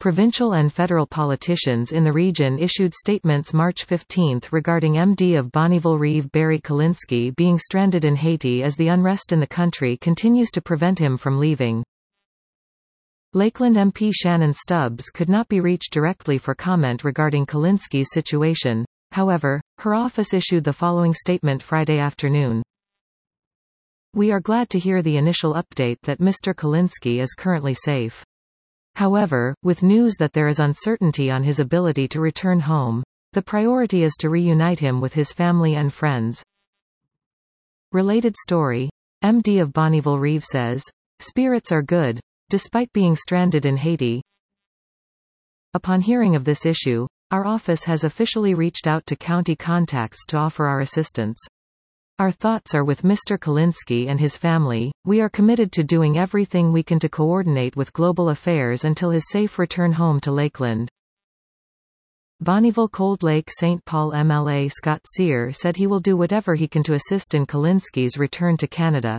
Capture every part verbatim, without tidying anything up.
Provincial and federal politicians in the region issued statements March fifteenth regarding M D of Bonnyville-Rive Barry Kolinsky being stranded in Haiti as the unrest in the country continues to prevent him from leaving. Lakeland M P Shannon Stubbs could not be reached directly for comment regarding Kolinsky's situation. However, her office issued the following statement Friday afternoon. "We are glad to hear the initial update that Mister Kolinsky is currently safe. However, with news that there is uncertainty on his ability to return home, the priority is to reunite him with his family and friends." Related story. M D of Bonnyville-Rive says, "Spirits are good, despite being stranded in Haiti." Upon hearing of this issue, our office has officially reached out to county contacts to offer our assistance. Our thoughts are with Mister Kolinsky and his family. We are committed to doing everything we can to coordinate with global affairs until his safe return home to Lakeland. Bonnyville-Cold Lake Saint Paul M L A Scott Sear said he will do whatever he can to assist in Kolinsky's return to Canada.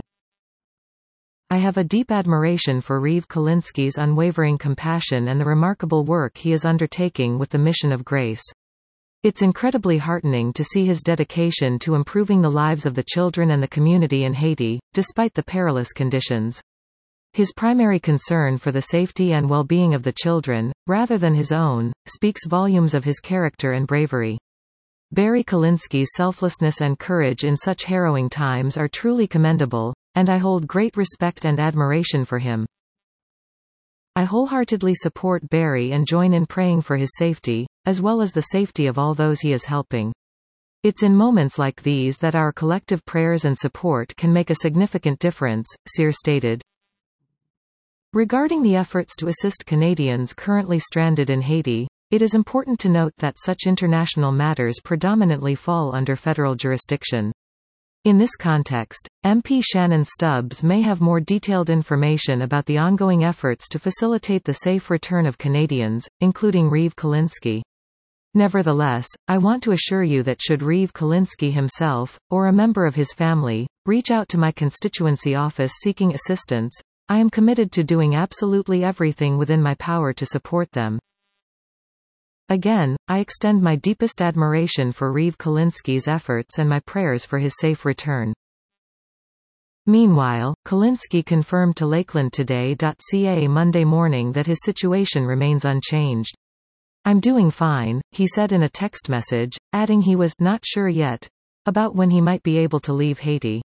"I have a deep admiration for Rive Kolinsky's unwavering compassion and the remarkable work he is undertaking with the Mission of Grace. It's incredibly heartening to see his dedication to improving the lives of the children and the community in Haiti, despite the perilous conditions. His primary concern for the safety and well-being of the children, rather than his own, speaks volumes of his character and bravery. Barry Kolinsky's selflessness and courage in such harrowing times are truly commendable, and I hold great respect and admiration for him. I wholeheartedly support Barry and join in praying for his safety, as well as the safety of all those he is helping. It's in moments like these that our collective prayers and support can make a significant difference," Sear stated. Regarding the efforts to assist Canadians currently stranded in Haiti, it is important to note that such international matters predominantly fall under federal jurisdiction. In this context, M P Shannon Stubbs may have more detailed information about the ongoing efforts to facilitate the safe return of Canadians, including Rive Kolinsky. Nevertheless, I want to assure you that should Rive Kolinsky himself, or a member of his family, reach out to my constituency office seeking assistance, I am committed to doing absolutely everything within my power to support them. Again, I extend my deepest admiration for Rive Kolinsky's efforts and my prayers for his safe return. Meanwhile, Kolinsky confirmed to Lakeland Today.ca Monday morning that his situation remains unchanged. "I'm doing fine," he said in a text message, adding he was not sure yet about when he might be able to leave Haiti.